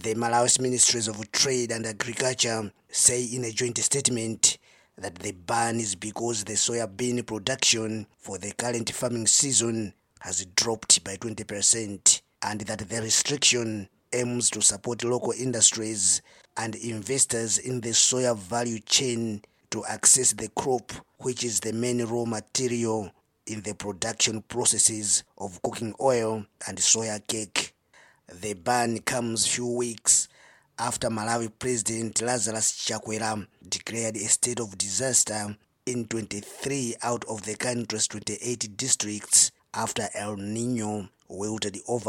The Malawi's Ministries of Trade and Agriculture say in a joint statement that the ban is because the soya bean production for the current farming season has dropped by 20%, and that the restriction aims to support local industries and investors in the soya value chain to access the crop, which is the main raw material in the production processes of cooking oil and soya cake. The ban comes few weeks after Malawi President Lazarus Chakwera declared a state of disaster in 23 out of the country's 28 districts after El Nino wilted over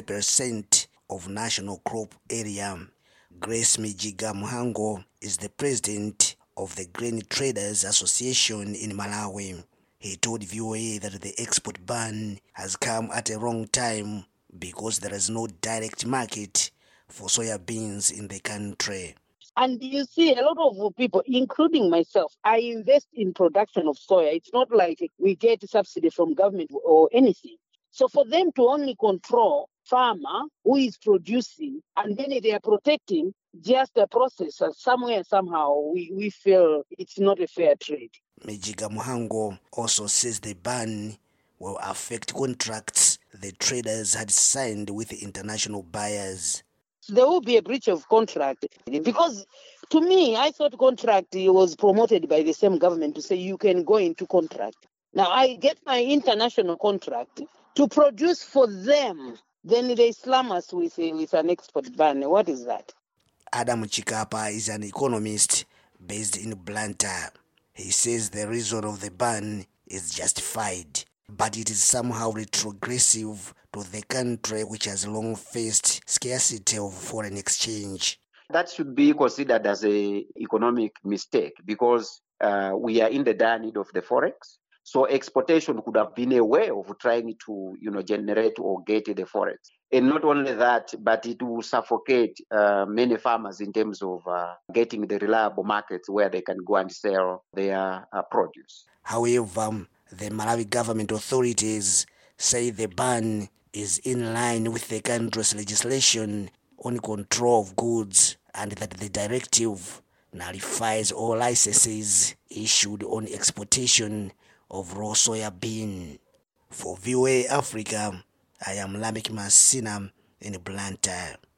40% of national crop area. Grace Mijiga Muhango is the president of the Grain Traders Association in Malawi. He told VOA that the export ban has come at a wrong time because there is no direct market for soya beans in the country. And you see, a lot of people, including myself, I invest in production of soya. It's not like we get subsidy from government or anything. So for them to only control farmer who is producing and then they are protecting just the processor, somewhere, somehow, we feel it's not a fair trade. Mijiga Muhango also says the ban will affect contracts the traders had signed with international buyers. There will be a breach of contract because, to me, I thought contract was promoted by the same government to say you can go into contract. Now, I get my international contract to produce for them. Then they slam us with an export ban. What is that? Adam Chikapa is an economist based in Blantyre. He says the reason of the ban is justified, but it is somehow retrogressive to the country which has long faced scarcity of foreign exchange. That should be considered as an economic mistake because we are in the dire need of the forex. So exportation could have been a way of trying to, generate or get the forex. And not only that, but it will suffocate many farmers in terms of getting the reliable markets where they can go and sell their produce. However, the Malawi government authorities say the ban is in line with the country's legislation on control of goods and that the directive nullifies all licenses issued on exportation of raw soya bean. For VOA Africa, I am Lamek Masina in Blantyre.